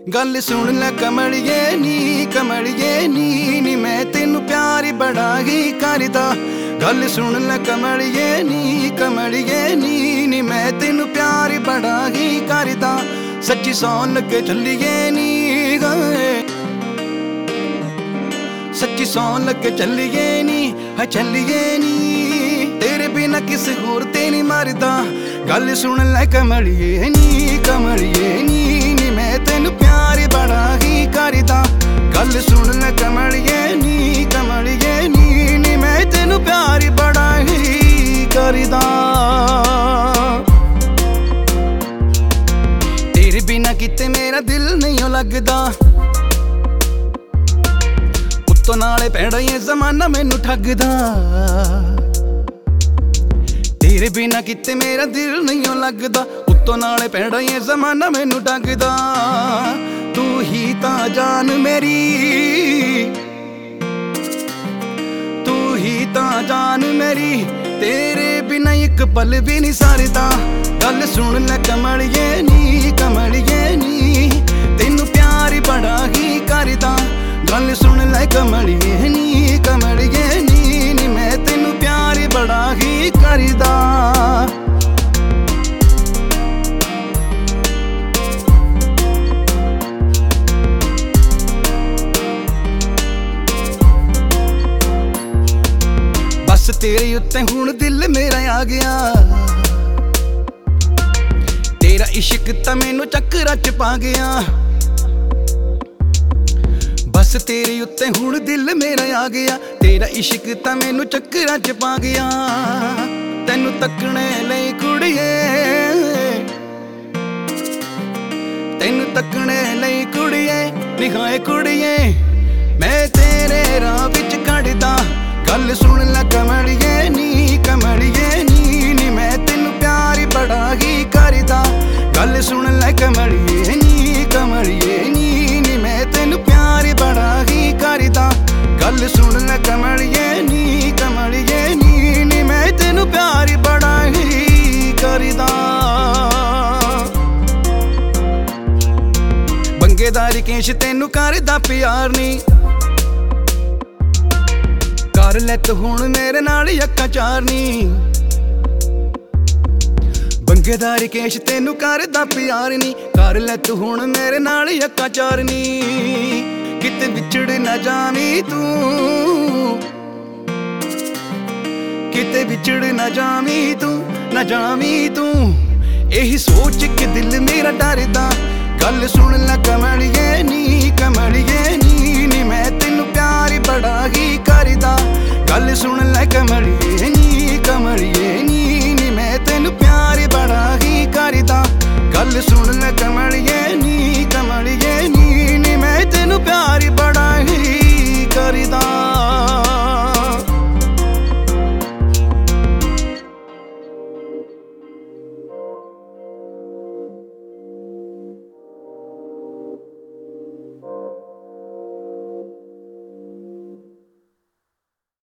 गल सुन ले कमलिए नी मैं तेनू प्यार बड़ा ही करदा। गल सुन ले कमलिए नी मैं तेनू प्यार बड़ा ही करदा। सच्ची सौन लगे चलिए नी सच्ची सौन लगे चलिए नी है चलिए नी तेरे बिना किसी होर ते नहीं मरदा। गल सुन ले कमलिए नी मैं तेनू प्यार बड़ा ही करदा। गल सुन ले कमलिए नी मैं तेनू प्यार बड़ा ही करदा। तेरे बिना किते मेरा दिल नहीं लगदा। उत्तों नाले पैड़ा ये जमाना मैनू ठगदा। तेरे बिना किते मेरा दिल नहीं लगदा। उत्तों नाले पैड़ा ये जमाना मैनू ठगदा। तू ही ता जान मेरी, तू ही ता जान मेरी तेरे बिना एक पल भी नहीं सरदा। गल सुन ले कमलिए नी तेनू प्यार बड़ा ही करदा। गल सुन ले कमलिए नी मैं तेनू प्यार बड़ा ही करदा। बस तेरे उत्ते हुण दिल मेरा आ गया। तेरा इश्क तां मैनू चक्करां च पा गया। बस तेरे उत्ते हुण दिल मेरा आ गया। तेरा इश्क तां मैनू चक्करां च पा गया। तैनू तकने लई कुड़िए, तैनू तकने लई कुड़िए निहाए कुड़िए मैं तेरे राह विच खड़दा। गल सुन ले कमलिए नी मैं तेनू प्यार बड़ा ही करदा। गल सुन ले कमलिए नी मैं तेनू प्यार बड़ा ही करदा। गल सुन ले कमलिए नी मैं तेनू प्यार बड़ा ही करदा। बंगेदारी केश तेनू करदा प्यार नी कर ले तू हुण मेरे नाल अक्खां चारनी। बंगेदारी केश तेनू करदा प्यार नी कर ले तू हुण मेरे नाल अक्खां चारनी। किते विछड़ ना जावी तू, किते विछड़ ना जावी तू यही सोच के दिल मेरा डरदा। गल सुन ले कमलिए नी मैं तेनू प्यार बड़ा ही करदा। गल सुन ले कमलिए नी मैं तेनू प्यार बड़ा ही करदा। गल सुन ले कमलिए नी